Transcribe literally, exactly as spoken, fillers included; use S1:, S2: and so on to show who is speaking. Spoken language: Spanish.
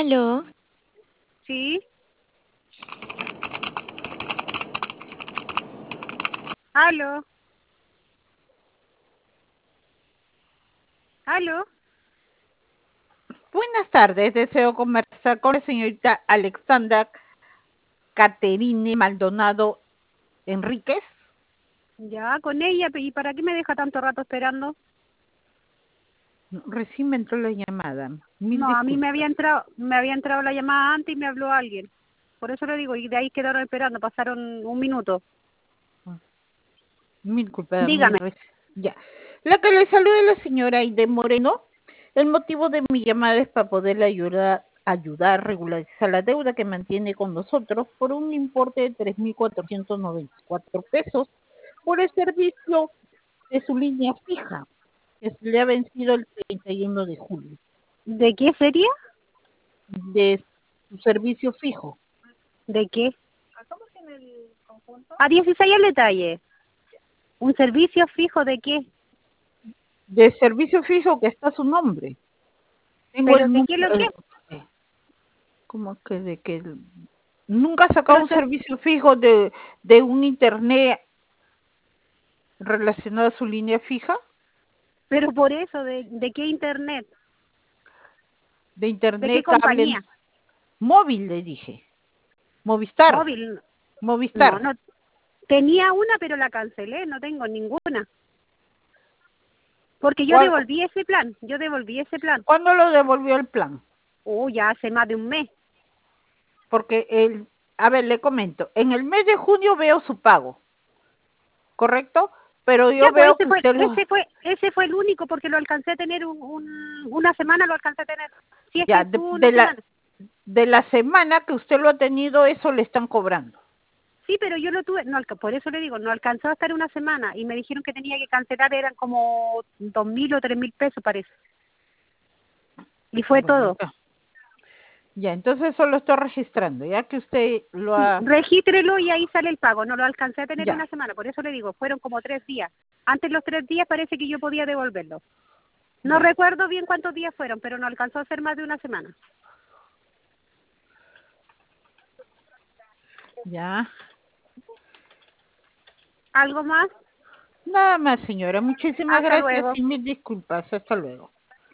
S1: Aló,
S2: Sí. Aló. Aló.
S3: Buenas tardes, deseo conversar con la señorita Alexandra Caterine Maldonado Enríquez.
S2: Ya, con ella. ¿Y para qué me deja tanto rato esperando?
S3: Recién me entró la llamada. Mil
S2: No, a mí me había
S3: disculpas.
S2: entrado, me había entrado la llamada antes y me habló alguien. Por eso le digo, y de ahí quedaron esperando, pasaron un minuto.
S3: Mil disculpas, mi
S2: Dígame.
S3: reci- ya. La que le saluda es la señora Aide Moreno. El motivo de mi llamada es para poderle ayudar, ayudar a regularizar la deuda que mantiene con nosotros por un importe de tres mil cuatrocientos noventa y cuatro pesos por el servicio de su línea fija, que se le ha vencido el treinta y uno de julio,
S2: ¿De qué sería?
S3: de su servicio fijo.
S2: ¿De qué? A dieciséis el detalle. ¿Un servicio fijo de qué?
S3: De servicio fijo que está su nombre. Tengo
S2: ¿Pero
S3: el
S2: de qué
S3: número.
S2: lo qué?
S3: el- ¿Cómo que de que el- nunca ha sacado
S2: Pero
S3: un
S2: se-
S3: servicio fijo de, de un internet relacionado a su línea fija?
S2: pero por eso, ¿de, de qué internet?
S3: De
S2: ¿De qué
S3: internet cable
S2: compañía?
S3: móvil, le dije. Movistar.
S2: ¿Móvil? No,
S3: Movistar.
S2: no. Tenía una, pero la cancelé, no tengo ninguna. Porque yo
S3: ¿Cuál-
S2: devolví ese plan, yo devolví ese plan.
S3: ¿Cuándo lo devolvió el plan?
S2: Oh, ya hace más de un mes.
S3: Porque el, a ver, le comento, en el mes de junio veo su pago, ¿correcto? Pero
S2: Ya,
S3: yo
S2: pues
S3: veo
S2: ese
S3: que
S2: fue,
S3: usted lo,
S2: ese fue, ese fue el único porque lo alcancé a tener un, un- una semana, lo alcancé a tener. Si es que
S3: ya, de,
S2: estuvo una
S3: de la,
S2: semana.
S3: de la semana que usted lo ha tenido, eso le están cobrando.
S2: Sí, pero yo lo tuve, no, alca- por eso le digo, no alcanzó a estar una semana y me dijeron que tenía que cancelar, eran como dos mil o tres mil pesos parece. Y fue
S3: Bueno,
S2: todo.
S3: acá. Ya, entonces eso lo estoy registrando, ya que usted lo
S2: Sí,
S3: ha...
S2: regístrelo y ahí sale el pago. No lo alcancé a tener
S3: Ya,
S2: una semana, por eso le digo, fueron como tres días. Antes los tres días parece que yo podía devolverlo. No
S3: ya,
S2: recuerdo bien cuántos días fueron, pero no alcanzó a ser más de una semana.
S3: ya.
S2: ¿Algo más?
S3: Nada más, señora. Muchísimas
S2: Hasta
S3: gracias
S2: luego.
S3: y mil disculpas. Hasta luego.